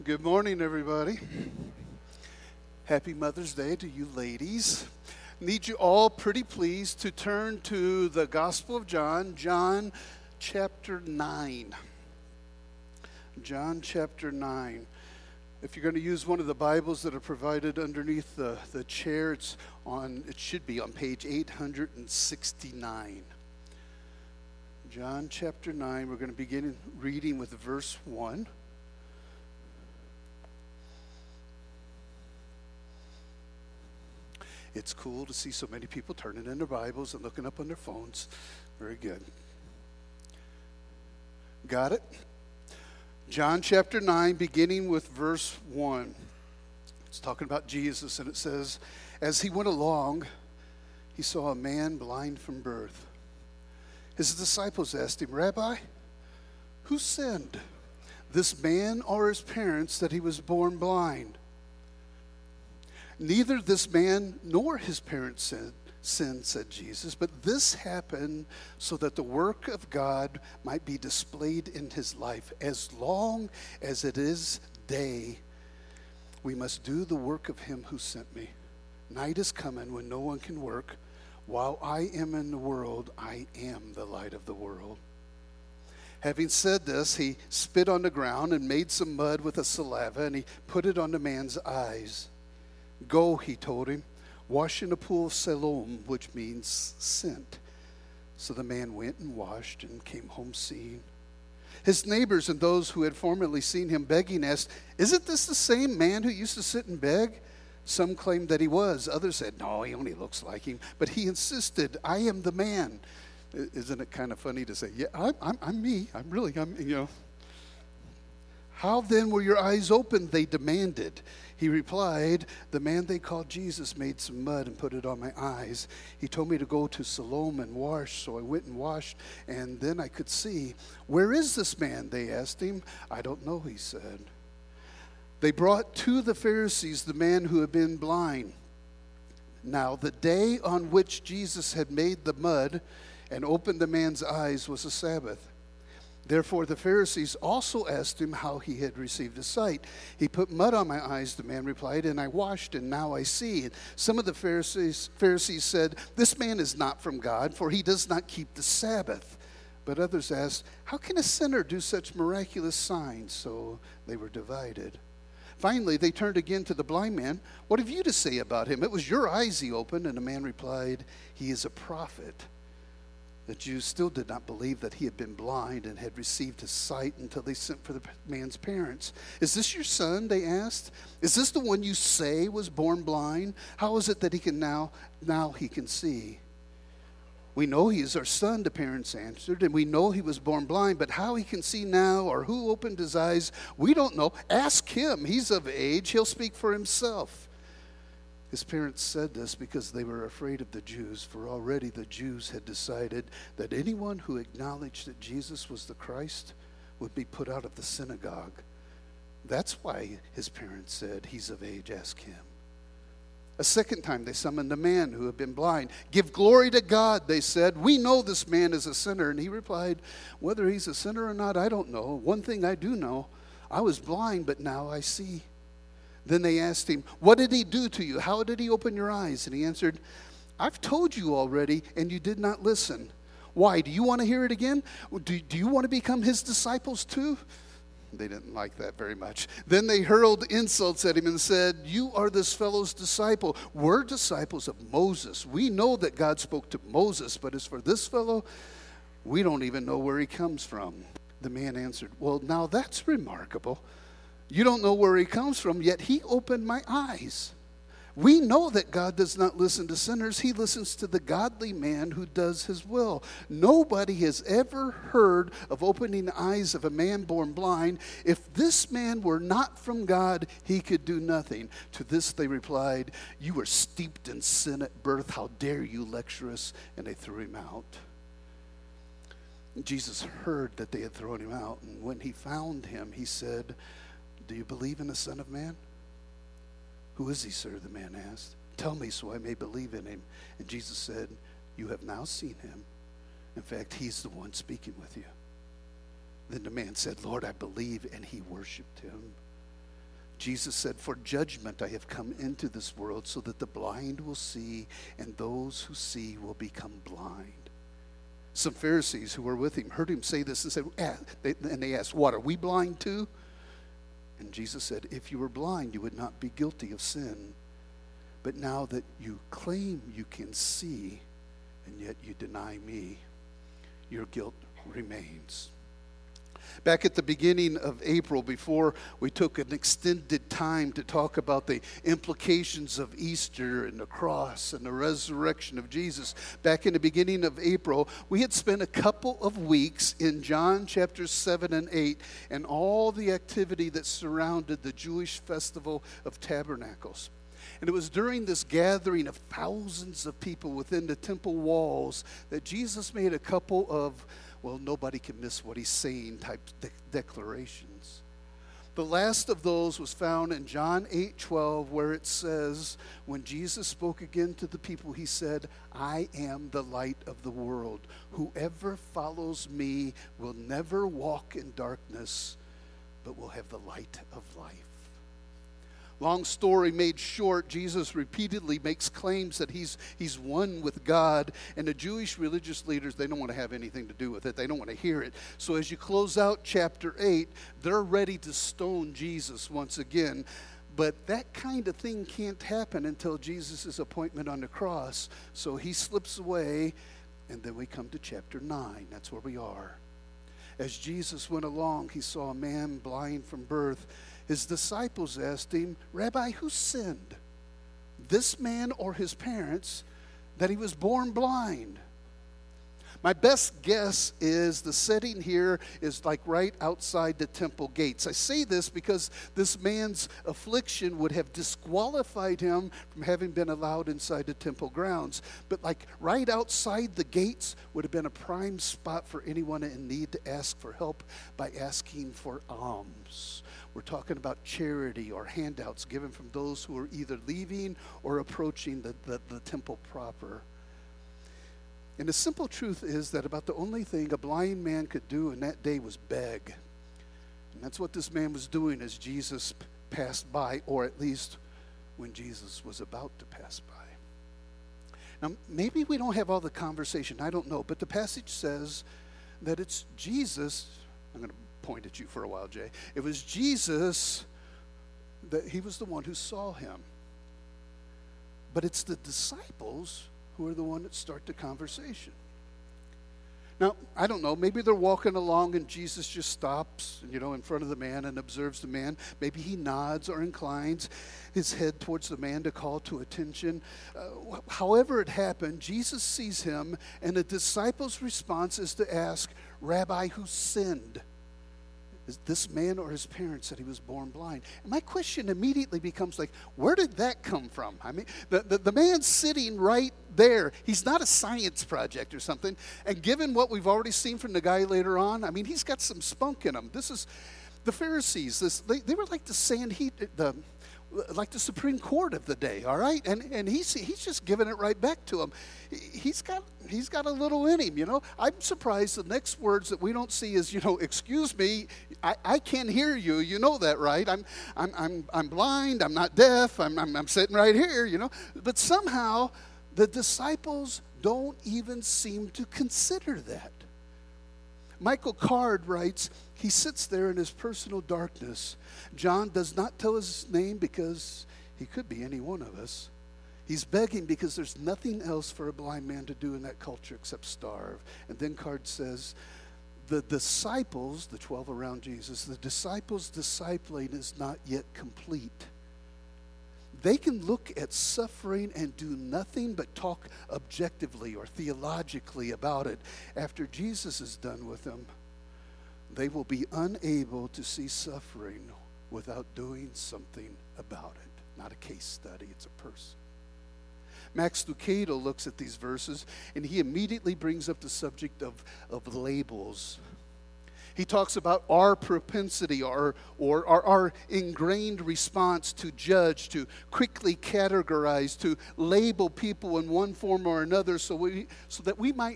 Good morning, everybody. Happy Mother's Day to you ladies. Need you all pretty please to turn to the Gospel of John, John chapter 9. John chapter 9. If you're going to use one of the Bibles that are provided underneath the chair, it should be on page 869. John chapter 9, we're going to begin reading with verse 1. It's cool to see so many people turning in their Bibles and looking up on their phones. Very good. Got it? John chapter 9, beginning with verse 1. It's talking about Jesus, and it says, as he went along, he saw a man blind from birth. His disciples asked him, Rabbi, who sinned, this man or his parents, that he was born blind? Neither this man nor his parents sinned, said Jesus, but this happened so that the work of God might be displayed in his life. As long as it is day, we must do the work of him who sent me. Night is coming when no one can work. While I am in the world, I am the light of the world. Having said this, he spit on the ground and made some mud with a saliva, and he put it on the man's eyes. Go, he told him, wash in the pool of Siloam, which means sent. So the man went and washed and came home seeing. His neighbors and those who had formerly seen him begging asked, isn't this the same man who used to sit and beg? Some claimed that he was. Others said, no, he only looks like him. But he insisted, I am the man. Isn't it kind of funny to say, yeah, I'm me. I'm. How then were your eyes opened? They demanded. He replied, the man they called Jesus made some mud and put it on my eyes. He told me to go to Siloam and wash, so I went and washed, and then I could see. Where is this man? They asked him. I don't know, he said. They brought to the Pharisees the man who had been blind. Now, the day on which Jesus had made the mud and opened the man's eyes was a Sabbath. Therefore the Pharisees also asked him how he had received his sight. He put mud on my eyes, the man replied, and I washed, and now I see. Some of the Pharisees said, this man is not from God, for he does not keep the Sabbath. But others asked, how can a sinner do such miraculous signs? So they were divided. Finally, they turned again to the blind man. What have you to say about him? It was your eyes he opened. And the man replied, he is a prophet. The Jews still did not believe that he had been blind and had received his sight until they sent for the man's parents. Is this your son? They asked. Is this the one you say was born blind? How is it that he can now he can see? We know he is our son, the parents answered, and we know he was born blind, but how he can see now or who opened his eyes, we don't know. Ask him. He's of age. He'll speak for himself. His parents said this because they were afraid of the Jews, for already the Jews had decided that anyone who acknowledged that Jesus was the Christ would be put out of the synagogue. That's why his parents said, he's of age, ask him. A second time they summoned the man who had been blind. Give glory to God, they said. We know this man is a sinner. And he replied, whether he's a sinner or not, I don't know. One thing I do know, I was blind, but now I see. Then they asked him, what did he do to you? How did he open your eyes? And he answered, I've told you already, and you did not listen. Why? Do you want to hear it again? Do you want to become his disciples too? They didn't like that very much. Then they hurled insults at him and said, you are this fellow's disciple. We're disciples of Moses. We know that God spoke to Moses, but as for this fellow, we don't even know where he comes from. The man answered, well, now that's remarkable. You don't know where he comes from, yet he opened my eyes. We know that God does not listen to sinners. He listens to the godly man who does his will. Nobody has ever heard of opening the eyes of a man born blind. If this man were not from God, he could do nothing. To this they replied, you were steeped in sin at birth. How dare you lecture us? And they threw him out. Jesus heard that they had thrown him out, and when he found him, he said, do you believe in the Son of Man? Who is he, sir? The man asked. Tell me so I may believe in him. And Jesus said, you have now seen him. In fact, he's the one speaking with you. Then the man said, Lord, I believe, and he worshiped him. Jesus said, "For judgment I have come into this world, so that the blind will see, and those who see will become blind." Some Pharisees who were with him heard him say this and said, and they asked, "What, are we blind too?" And Jesus said, "If you were blind, you would not be guilty of sin. But now that you claim you can see, and yet you deny me, your guilt remains." Back at the beginning of April, before we took an extended time to talk about the implications of Easter and the cross and the resurrection of Jesus, back in the beginning of April, we had spent a couple of weeks in John chapters 7 and 8 and all the activity that surrounded the Jewish festival of tabernacles. And it was during this gathering of thousands of people within the temple walls that Jesus made a couple of, well, nobody can miss what he's saying type declarations. The last of those was found in John 8:12, where it says, when Jesus spoke again to the people, he said, "I am the light of the world. Whoever follows me will never walk in darkness, but will have the light of life." Long story made short, Jesus repeatedly makes claims that he's one with God, and the Jewish religious leaders, they don't want to have anything to do with it. They don't want to hear it. So as you close out chapter 8, they're ready to stone Jesus once again. But that kind of thing can't happen until Jesus' appointment on the cross. So he slips away, and then we come to chapter 9. That's where we are. As Jesus went along, he saw a man blind from birth. His disciples asked him, "Rabbi, who sinned, this man or his parents, that he was born blind?" My best guess is the setting here is like right outside the temple gates. I say this because this man's affliction would have disqualified him from having been allowed inside the temple grounds. But like right outside the gates would have been a prime spot for anyone in need to ask for help by asking for alms. We're talking about charity or handouts given from those who are either leaving or approaching the temple proper. And the simple truth is that about the only thing a blind man could do in that day was beg. And that's what this man was doing as Jesus passed by, or at least when Jesus was about to pass by. Now, maybe we don't have all the conversation, I don't know, but the passage says that it's Jesus. I'm going to point at you for a while, Jay. It was Jesus, that he was the one who saw him. But it's the disciples who are the one that start the conversation. Now, I don't know, maybe they're walking along and Jesus just stops, in front of the man and observes the man. Maybe he nods or inclines his head towards the man to call to attention. However it happened, Jesus sees him, and the disciples' response is to ask, "Rabbi, who sinned? Is this man or his parents that he was born blind?" And my question immediately becomes like, where did that come from? I mean, the man's sitting right there. He's not a science project or something. And given what we've already seen from the guy later on, I mean, he's got some spunk in him. This is the Pharisees. They were like like the Supreme Court of the day, all right? And he's just giving it right back to him. He's got a little in him, I'm surprised the next words that we don't see is, "Excuse me, I can't hear you. You know that, right? I'm blind. I'm not deaf. I'm sitting right here, But somehow the disciples don't even seem to consider that. Michael Card writes, he sits there in his personal darkness. John does not tell his name because he could be any one of us. He's begging because there's nothing else for a blind man to do in that culture except starve. And then Card says, the disciples, the 12 around Jesus, the disciples' discipling is not yet complete. They can look at suffering and do nothing but talk objectively or theologically about it. After Jesus is done with them, they will be unable to see suffering without doing something about it. Not a case study, it's a person. Max Lucado looks at these verses, and he immediately brings up the subject of labels. He talks about our propensity or our ingrained response to judge, to quickly categorize, to label people in one form or another so that we might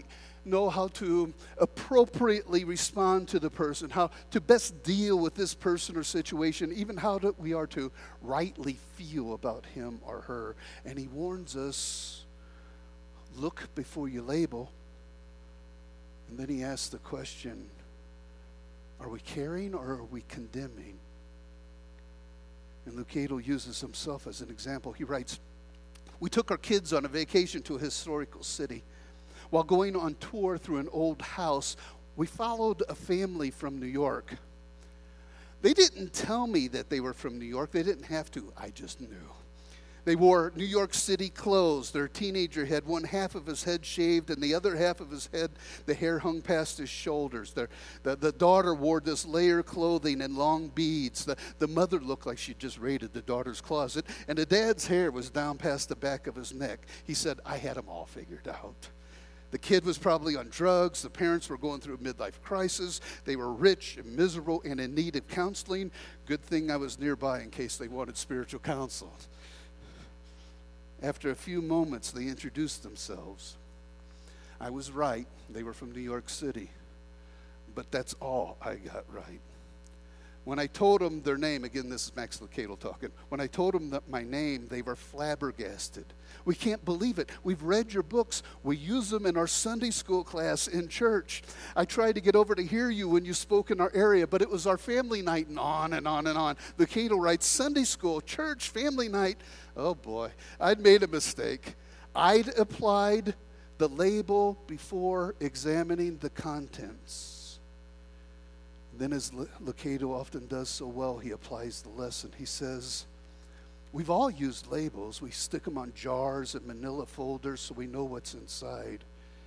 know how to appropriately respond to the person, how to best deal with this person or situation, even how we are to rightly feel about him or her. And he warns us, look before you label. And then he asks the question, are we caring or are we condemning? And Lucado uses himself as an example. He writes, we took our kids on a vacation to a historical city. While going on tour through an old house, we followed a family from New York. They didn't tell me that they were from New York. They didn't have to. I just knew. They wore New York City clothes. Their teenager had one half of his head shaved, and the other half of his head, the hair hung past his shoulders. The daughter wore this layer clothing and long beads. The mother looked like she'd just raided the daughter's closet, and the dad's hair was down past the back of his neck. He said, I had them all figured out. The kid was probably on drugs. The parents were going through a midlife crisis. They were rich and miserable and in need of counseling. Good thing I was nearby in case they wanted spiritual counsel. After a few moments, they introduced themselves. I was right. They were from New York City. But that's all I got right. When I told them their name, again, this is Max Lucado talking. When I told them that my name, they were flabbergasted. We can't believe it. We've read your books. We use them in our Sunday school class in church. I tried to get over to hear you when you spoke in our area, but it was our family night, and on and on and on. Lucado writes, Sunday school, church, family night. Oh boy, I'd made a mistake. I'd applied the label before examining the contents. Then, as Lucado often does so well, he applies the lesson. He says, we've all used labels. We stick them on jars and manila folders so we know what's inside.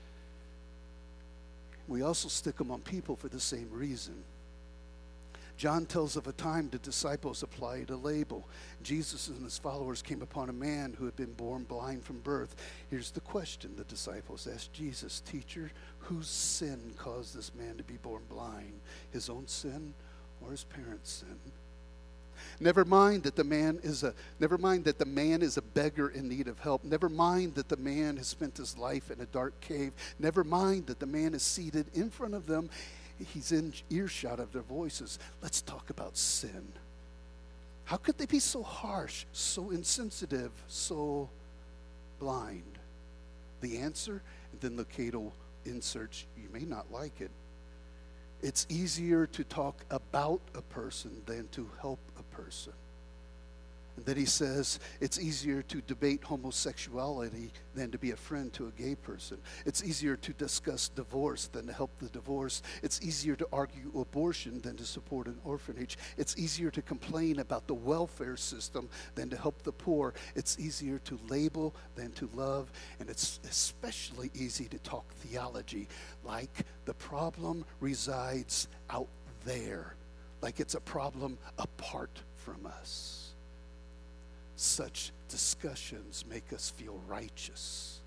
We also stick them on people for the same reason. John tells of a time the disciples applied a label. Jesus and his followers came upon a man who had been born blind from birth. Here's the question the disciples asked Jesus, Teacher, whose sin caused this man to be born blind? His own sin or his parents' sin? Never mind that the man is a beggar in need of help. Never mind that the man has spent his life in a dark cave. Never mind that the man is seated in front of them. He's in earshot of their voices. Let's talk about sin. How could they be so harsh, so insensitive, so blind? The answer, and then Lucado inserts, you may not like it. It's easier to talk about a person than to help a person. And then he says, it's easier to debate homosexuality than to be a friend to a gay person. It's easier to discuss divorce than to help the divorced. It's easier to argue abortion than to support an orphanage. It's easier to complain about the welfare system than to help the poor. It's easier to label than to love. And it's especially easy to talk theology, like the problem resides out there, like it's a problem apart from us. Such discussions make us feel righteous,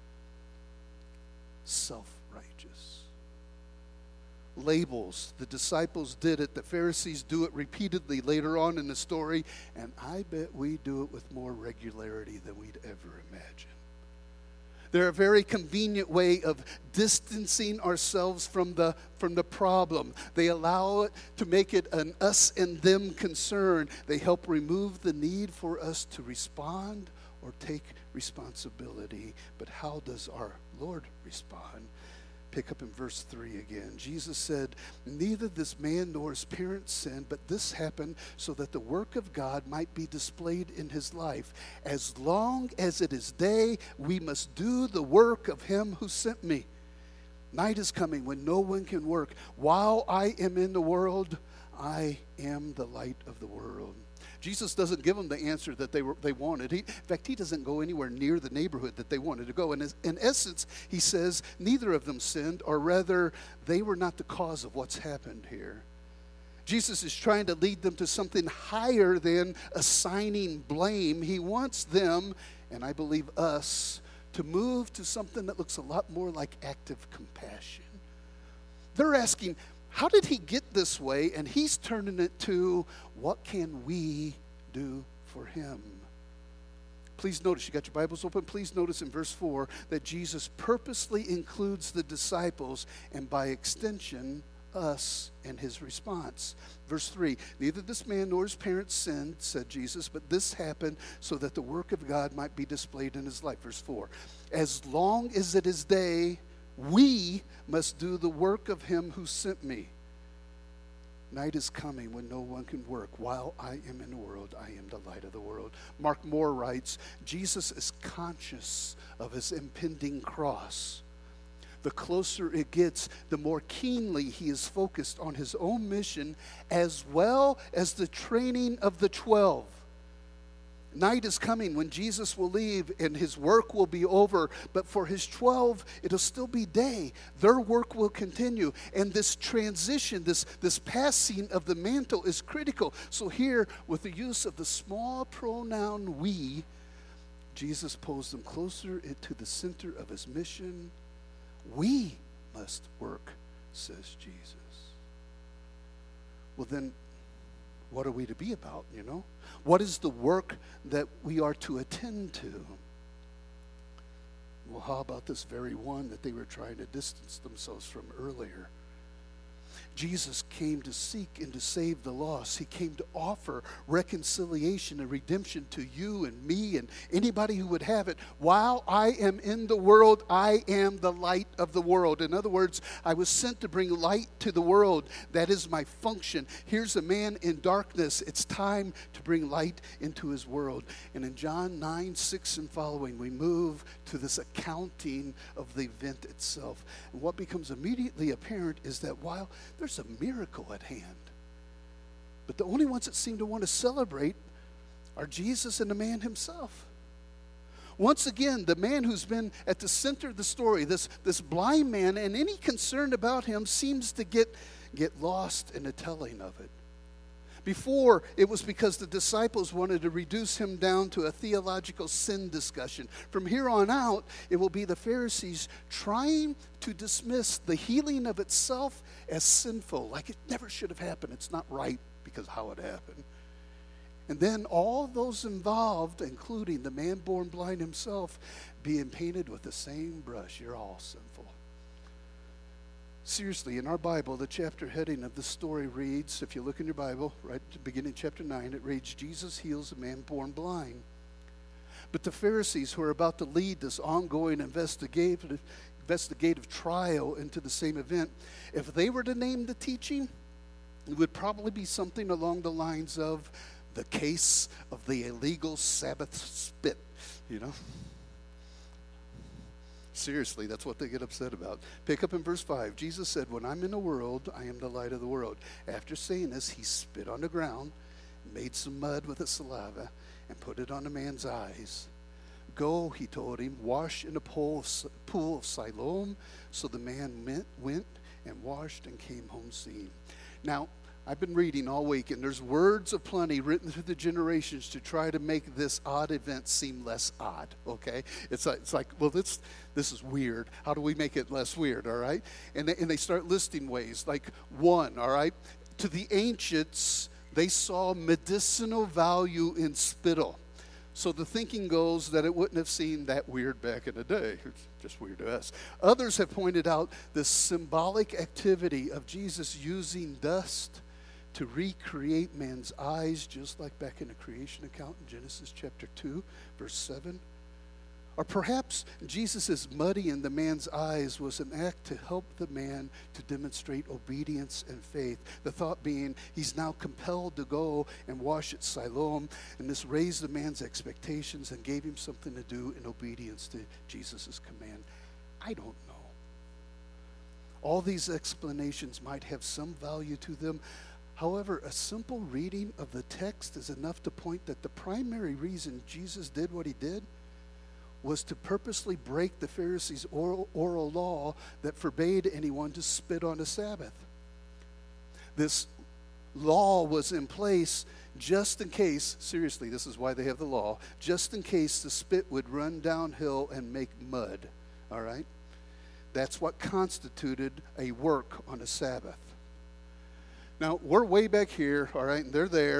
self-righteous. Labels, the disciples did it, the Pharisees do it repeatedly later on in the story, and I bet we do it with more regularity than we'd ever imagine. They're a very convenient way of distancing ourselves from the problem. They allow it to make it an us and them concern. They help remove the need for us to respond or take responsibility. But how does our Lord respond? Pick up in verse 3 again. Jesus said, neither this man nor his parents sinned, but this happened so that the work of God might be displayed in his life. As long as it is day, we must do the work of him who sent me. Night is coming when no one can work. While I am in the world, I am the light of the world. Jesus doesn't give them the answer that they wanted. In fact, he doesn't go anywhere near the neighborhood that they wanted to go. And in essence, he says neither of them sinned, or rather, they were not the cause of what's happened here. Jesus is trying to lead them to something higher than assigning blame. He wants them, and I believe us, to move to something that looks a lot more like active compassion. They're asking, how did he get this way? And he's turning it to, what can we do for him? Please notice, you got your Bibles open, please notice in verse 4 that Jesus purposely includes the disciples and by extension, us in his response. Verse 3, neither this man nor his parents sinned, said Jesus, but this happened so that the work of God might be displayed in his life. Verse 4, as long as it is day, we must do the work of him who sent me. Night is coming when no one can work. While I am in the world, I am the light of the world. Mark Moore writes, Jesus is conscious of his impending cross. The closer it gets, the more keenly he is focused on his own mission as well as the training of the 12. Night is coming when Jesus will leave and his work will be over. But for his 12, it'll still be day. Their work will continue. And this transition, this passing of the mantle is critical. So here, with the use of the small pronoun we, Jesus pulls them closer into the center of his mission. We must work, says Jesus. Well then, what are we to be about, you know? What is the work that we are to attend to? Well, how about this very one that they were trying to distance themselves from earlier? Jesus came to seek and to save the lost. He came to offer reconciliation and redemption to you and me and anybody who would have it. While I am in the world, I am the light of the world. In other words, I was sent to bring light to the world. That is my function. Here's a man in darkness. It's time to bring light into his world. And in John 9:6 and following, we move to this accounting of the event itself. And what becomes immediately apparent is that while there's a miracle at hand, but the only ones that seem to want to celebrate are Jesus and the man himself. Once again, the man who's been at the center of the story, this blind man, and any concern about him seems to get lost in the telling of it. Before, it was because the disciples wanted to reduce him down to a theological sin discussion. From here on out, it will be the Pharisees trying to dismiss the healing of itself as sinful, like it never should have happened. It's not right because of how it happened. And then all those involved, including the man born blind himself, being painted with the same brush. You're all sinful. Seriously, in our Bible, the chapter heading of the story reads, if you look in your Bible, right at the beginning of chapter 9, it reads, Jesus heals a man born blind. But the Pharisees who are about to lead this ongoing investigative trial into the same event, if they were to name the teaching, it would probably be something along the lines of the case of the illegal Sabbath spit, you know? Seriously, that's what they get upset about. Pick up in verse 5. Jesus said, when I'm in the world, I am the light of the world. After saying this, he spit on the ground, made some mud with his saliva, and put it on the man's eyes. Go, he told him, wash in the pool of Siloam. So the man went and washed and came home seeing. Now, I've been reading all week, and there's words aplenty written through the generations to try to make this odd event seem less odd, okay? It's like, well, this is weird. How do we make it less weird, all right? And they start listing ways, like one, all right? To the ancients, they saw medicinal value in spittle. So the thinking goes that it wouldn't have seemed that weird back in the day. It's just weird to us. Others have pointed out the symbolic activity of Jesus using dust to recreate man's eyes, just like back in the creation account in Genesis chapter 2, verse 7. Or perhaps Jesus' muddy in the man's eyes was an act to help the man to demonstrate obedience and faith. The thought being he's now compelled to go and wash at Siloam, and this raised the man's expectations and gave him something to do in obedience to Jesus' command. I don't know. All these explanations might have some value to them. However, a simple reading of the text is enough to point that the primary reason Jesus did what he did was to purposely break the Pharisees' oral law that forbade anyone to spit on the Sabbath. This law was in place just in case, seriously, this is why they have the law, just in case the spit would run downhill and make mud, all right? That's what constituted a work on a Sabbath. Now, we're way back here, all right, and they're there.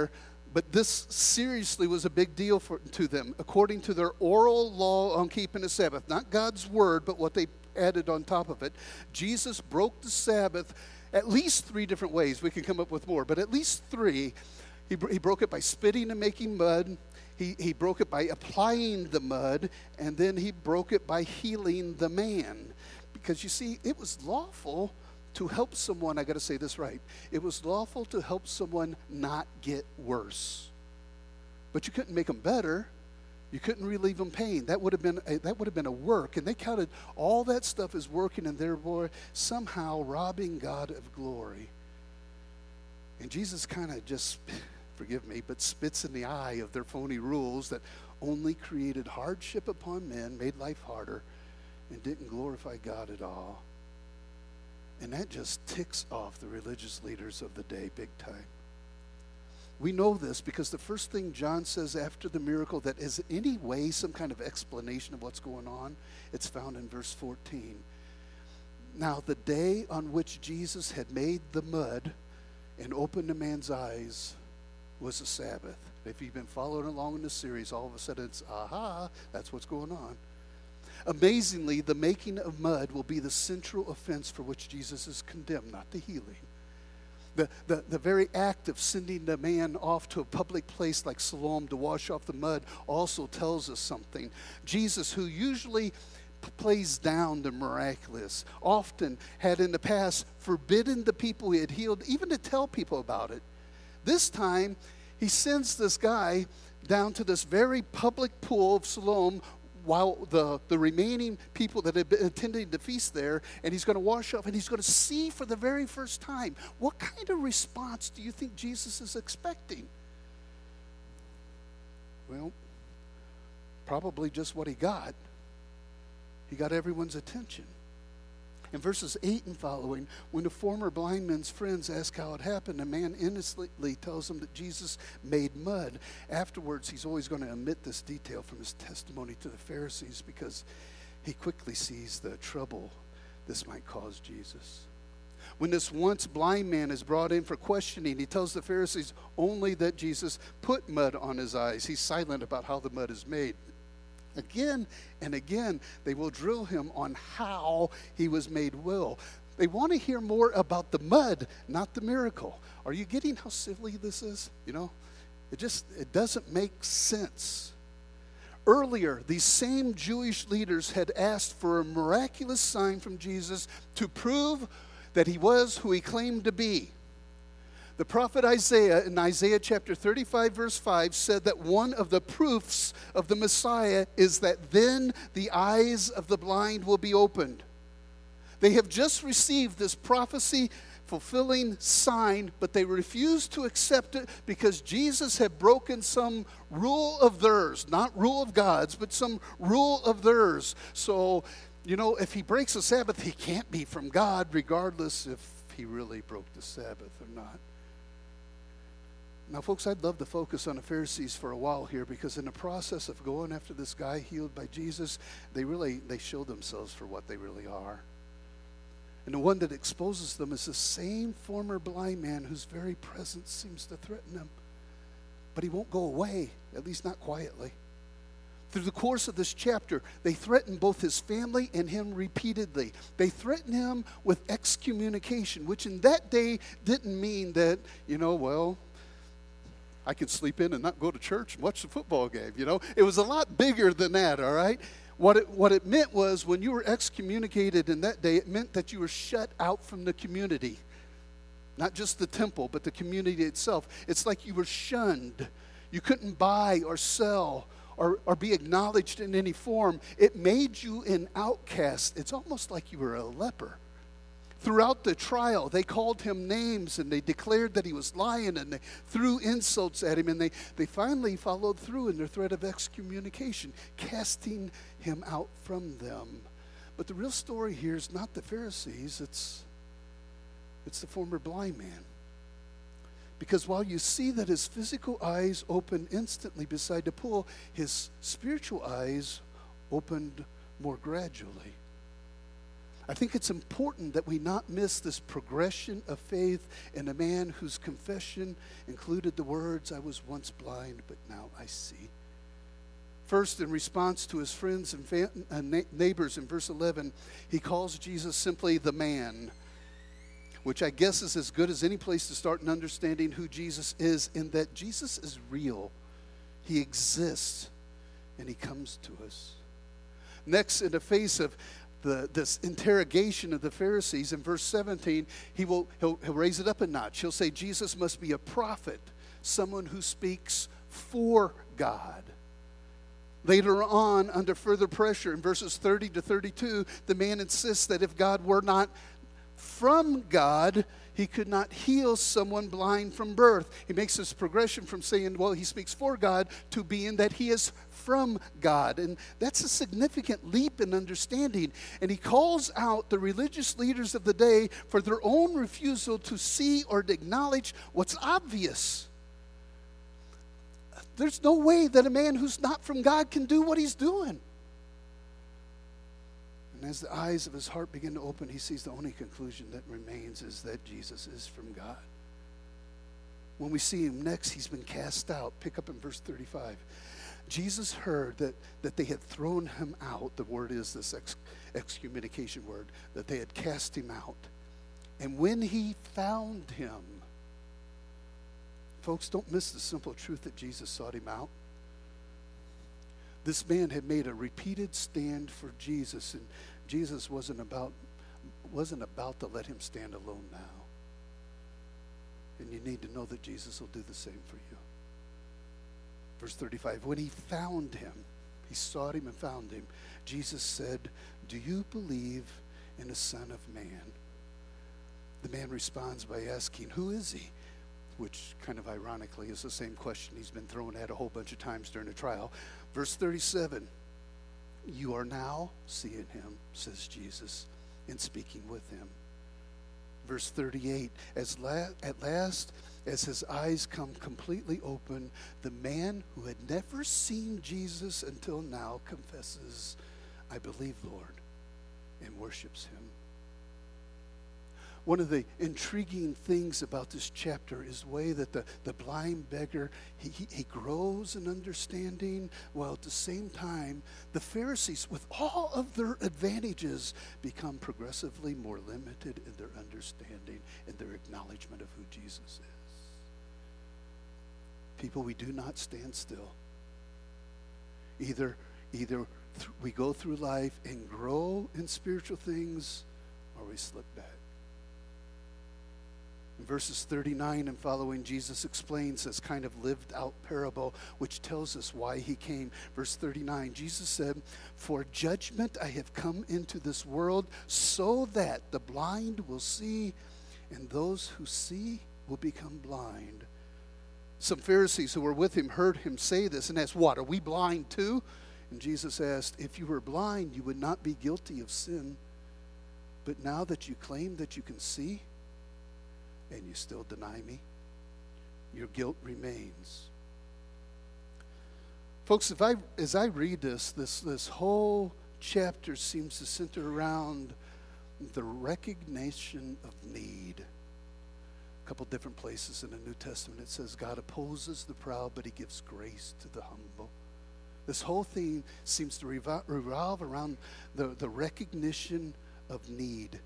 But this seriously was a big deal to them, according to their oral law on keeping the Sabbath. Not God's word, but what they added on top of it. Jesus broke the Sabbath at least 3 different ways. We can come up with more, but at least 3. He broke it by spitting and making mud. He broke it by applying the mud, and then he broke it by healing the man. Because you see, it was lawful to help someone, I got to say this right. It was lawful to help someone not get worse. But you couldn't make them better. You couldn't relieve them pain. That would have been a work. And they counted all that stuff as working, and therefore somehow robbing God of glory. And Jesus kind of just, forgive me, but spits in the eye of their phony rules that only created hardship upon men, made life harder, and didn't glorify God at all. And that just ticks off the religious leaders of the day big time. We know this because the first thing John says after the miracle that is in any way some kind of explanation of what's going on, it's found in verse 14. Now the day on which Jesus had made the mud and opened a man's eyes was a Sabbath. If you've been following along in this series, all of a sudden it's, aha, that's what's going on. Amazingly, the making of mud will be the central offense for which Jesus is condemned, not the healing. The very act of sending the man off to a public place like Siloam to wash off the mud also tells us something. Jesus, who usually plays down the miraculous, often had in the past forbidden the people he had healed even to tell people about it. This time, he sends this guy down to this very public pool of Siloam while the remaining people that had been attending the feast there, and he's going to wash off, and he's going to see for the very first time. What kind of response do you think Jesus is expecting? Well, probably just what he got. He got everyone's attention. In verses 8 and following, when the former blind man's friends ask how it happened, the man innocently tells them that Jesus made mud. Afterwards, he's always going to omit this detail from his testimony to the Pharisees because he quickly sees the trouble this might cause Jesus. When this once blind man is brought in for questioning, he tells the Pharisees only that Jesus put mud on his eyes. He's silent about how the mud is made. Again and again, they will drill him on how he was made well. They want to hear more about the mud, not the miracle. Are you getting how silly this is? You know, it doesn't make sense. Earlier, these same Jewish leaders had asked for a miraculous sign from Jesus to prove that he was who he claimed to be. The prophet Isaiah in Isaiah chapter 35 verse 5 said that one of the proofs of the Messiah is that then the eyes of the blind will be opened. They have just received this prophecy fulfilling sign, but they refused to accept it because Jesus had broken some rule of theirs, not rule of God's, but some rule of theirs. So, you know, if he breaks the Sabbath, he can't be from God, regardless if he really broke the Sabbath or not. Now, folks, I'd love to focus on the Pharisees for a while here because in the process of going after this guy healed by Jesus, they show themselves for what they really are. And the one that exposes them is the same former blind man whose very presence seems to threaten them. But he won't go away, at least not quietly. Through the course of this chapter, they threaten both his family and him repeatedly. They threaten him with excommunication, which in that day didn't mean that, I could sleep in and not go to church and watch the football game, It was a lot bigger than that, all right? What it meant was when you were excommunicated in that day, it meant that you were shut out from the community. Not just the temple, but the community itself. It's like you were shunned. You couldn't buy or sell or be acknowledged in any form. It made you an outcast. It's almost like you were a leper. Throughout the trial, they called him names and they declared that he was lying and they threw insults at him and they finally followed through in their threat of excommunication, casting him out from them. But the real story here is not the Pharisees, it's the former blind man. Because while you see that his physical eyes opened instantly beside the pool, his spiritual eyes opened more gradually. I think it's important that we not miss this progression of faith in a man whose confession included the words, I was once blind, but now I see. First, in response to his friends and neighbors in verse 11, he calls Jesus simply the man, which I guess is as good as any place to start in understanding who Jesus is, in that Jesus is real. He exists, and he comes to us. Next, in the face of this interrogation of the Pharisees, in verse 17, he'll raise it up a notch. He'll say Jesus must be a prophet, someone who speaks for God. Later on, under further pressure, in verses 30 to 32, the man insists that if God were not from God, he could not heal someone blind from birth. He makes this progression from saying, well, he speaks for God, to being that he is from God. And that's a significant leap in understanding. And he calls out the religious leaders of the day for their own refusal to see or to acknowledge what's obvious. There's no way that a man who's not from God can do what he's doing. And as the eyes of his heart begin to open, he sees the only conclusion that remains is that Jesus is from God. When we see him next, he's been cast out. Pick up in verse 35. Jesus heard that they had thrown him out. The word is this excommunication word, that they had cast him out. And when he found him, folks, don't miss the simple truth that Jesus sought him out. This man had made a repeated stand for Jesus, and Jesus wasn't about to let him stand alone now. And you need to know that Jesus will do the same for you. Verse 35, when he found him, he sought him and found him, Jesus said, do you believe in the Son of Man? The man responds by asking, who is he? Which kind of ironically is the same question he's been thrown at a whole bunch of times during the trial. Verse 37, you are now seeing him, says Jesus, and speaking with him. Verse 38, at last, as his eyes come completely open, the man who had never seen Jesus until now confesses, I believe, Lord, and worships him. One of the intriguing things about this chapter is the way that the blind beggar, he grows in understanding, while at the same time, the Pharisees, with all of their advantages, become progressively more limited in their understanding and their acknowledgement of who Jesus is. People, we do not stand still. Either we go through life and grow in spiritual things, or we slip back. In verses 39 and following, Jesus explains this kind of lived out parable, which tells us why he came. Verse 39, Jesus said, for judgment I have come into this world, so that the blind will see, and those who see will become blind. Some Pharisees who were with him heard him say this and asked, what, are we blind too? And Jesus asked, if you were blind, you would not be guilty of sin. But now that you claim that you can see, and you still deny me, your guilt remains. Folks, as I read this whole chapter seems to center around the recognition of need. A couple different places in the New Testament it says God opposes the proud, but he gives grace to the humble. This whole thing seems to revolve around the recognition of need.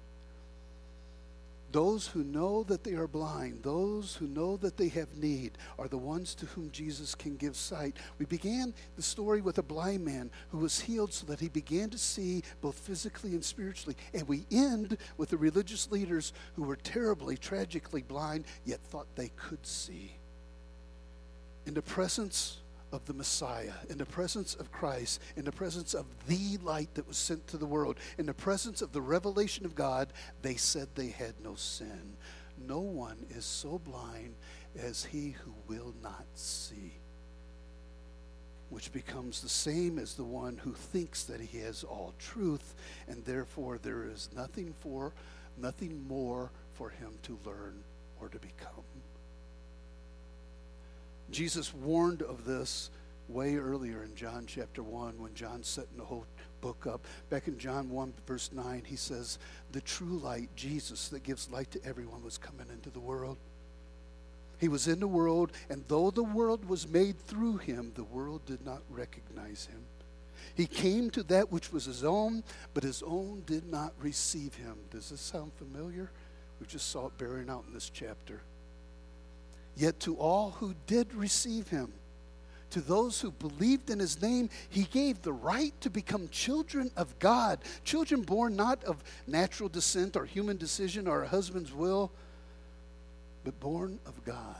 Those who know that they are blind, those who know that they have need, are the ones to whom Jesus can give sight. We began the story with a blind man who was healed so that he began to see both physically and spiritually. And we end with the religious leaders who were terribly, tragically blind, yet thought they could see. In the presence of the Messiah, in the presence of Christ, in the presence of the light that was sent to the world, in the presence of the revelation of God, they said they had no sin. No one is so blind as he who will not see, which becomes the same as the one who thinks that he has all truth, and therefore there is nothing more for him to learn or to become. Jesus warned of this way earlier in John chapter 1 when John sat in the whole book up. Back in John 1, verse 9, he says, the true light, Jesus, that gives light to everyone, was coming into the world. He was in the world, and though the world was made through him, the world did not recognize him. He came to that which was his own, but his own did not receive him. Does this sound familiar? We just saw it bearing out in this chapter. Yet to all who did receive him, to those who believed in his name, he gave the right to become children of God. Children born not of natural descent or human decision or a husband's will, but born of God.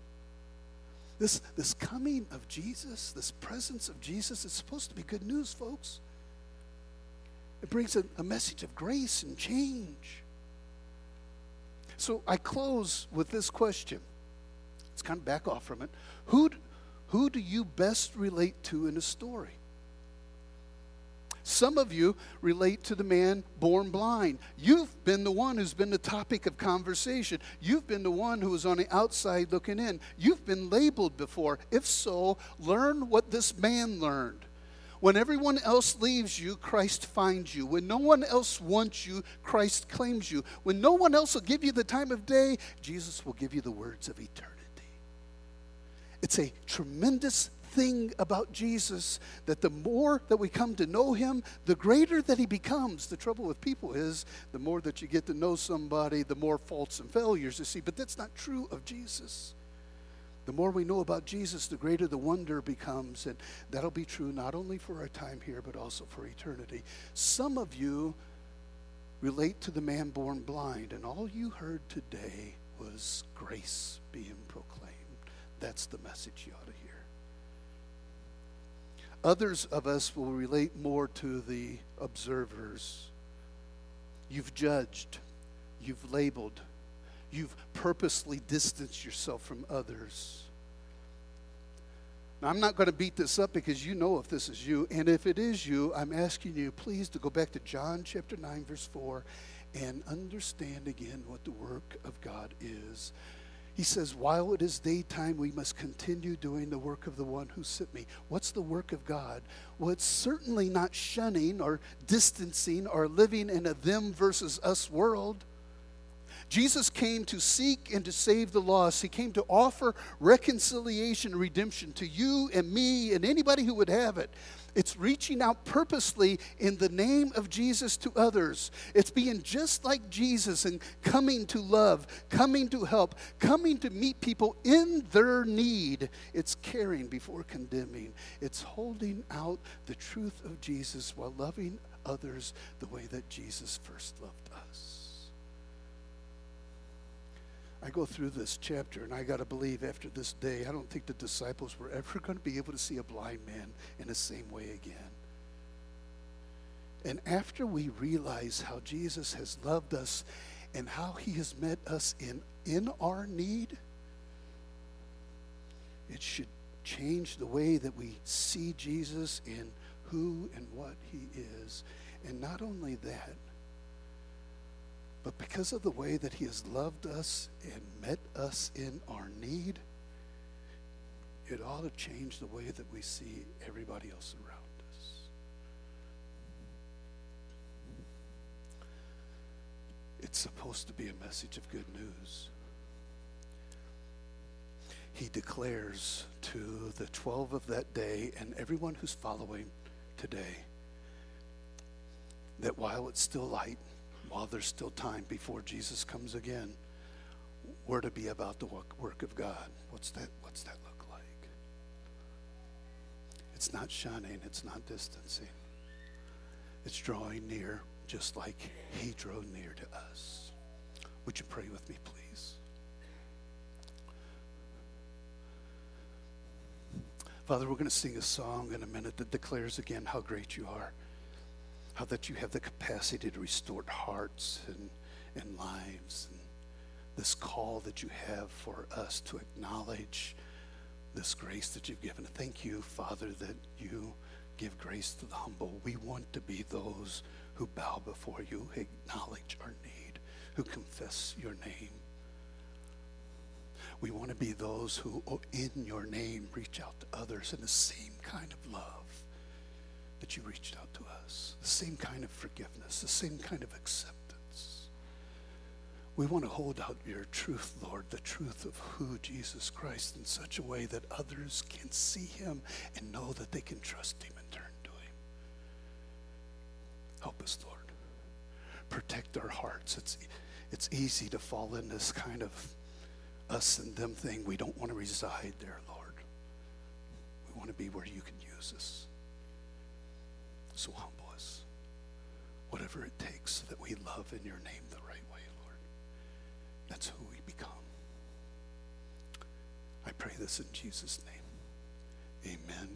This coming of Jesus, this presence of Jesus, is supposed to be good news, folks. It brings a message of grace and change. So I close with this question. Let's kind of back off from it. Who do you best relate to in a story? Some of you relate to the man born blind. You've been the one who's been the topic of conversation. You've been the one who was on the outside looking in. You've been labeled before. If so, learn what this man learned. When everyone else leaves you, Christ finds you. When no one else wants you, Christ claims you. When no one else will give you the time of day, Jesus will give you the words of eternity. It's a tremendous thing about Jesus that the more that we come to know him, the greater that he becomes. The trouble with people is the more that you get to know somebody, the more faults and failures you see. But that's not true of Jesus. The more we know about Jesus, the greater the wonder becomes. And that'll be true not only for our time here, but also for eternity. Some of you relate to the man born blind, and all you heard today was grace being proclaimed. That's the message you ought to hear. Others of us will relate more to the observers. You've judged, you've labeled, you've purposely distanced yourself from others. Now, I'm not going to beat this up because you know if this is you, and if it is you, I'm asking you please to go back to John chapter 9, verse 4, and understand again what the work of God is. He says, while it is daytime, we must continue doing the work of the one who sent me. What's the work of God? Well, it's certainly not shunning or distancing or living in a them versus us world. Jesus came to seek and to save the lost. He came to offer reconciliation and redemption to you and me and anybody who would have it. It's reaching out purposely in the name of Jesus to others. It's being just like Jesus and coming to love, coming to help, coming to meet people in their need. It's caring before condemning. It's holding out the truth of Jesus while loving others the way that Jesus first loved us. I go through this chapter, and I got to believe after this day, I don't think the disciples were ever going to be able to see a blind man in the same way again. And after we realize how Jesus has loved us and how he has met us in our need, it should change the way that we see Jesus in who and what he is. And not only that, but because of the way that he has loved us and met us in our need, it ought to change the way that we see everybody else around us. It's supposed to be a message of good news. He declares to the 12 of that day and everyone who's following today that while it's still light, while there's still time before Jesus comes again, we're to be about the work of God. What's that look like? It's not shunning, it's not distancing. It's drawing near just like he drew near to us. Would you pray with me, please? Father, we're going to sing a song in a minute that declares again how great you are. How that you have the capacity to restore hearts and lives, and this call that you have for us to acknowledge this grace that you've given. Thank you, Father, that you give grace to the humble. We want to be those who bow before you, who acknowledge our need, who confess your name. We want to be those who, in your name, reach out to others in the same kind of love that you reached out to us. The same kind of forgiveness, the same kind of acceptance. We want to hold out your truth, Lord, the truth of who Jesus Christ, in such a way that others can see him and know that they can trust him and turn to him. Help us, Lord. Protect our hearts. It's easy to fall in this kind of us and them thing. We don't want to reside there, Lord. We want to be where you can use us. So humble us, whatever it takes, so that we love in your name the right way, Lord. That's who we become. I pray this in Jesus' name. Amen.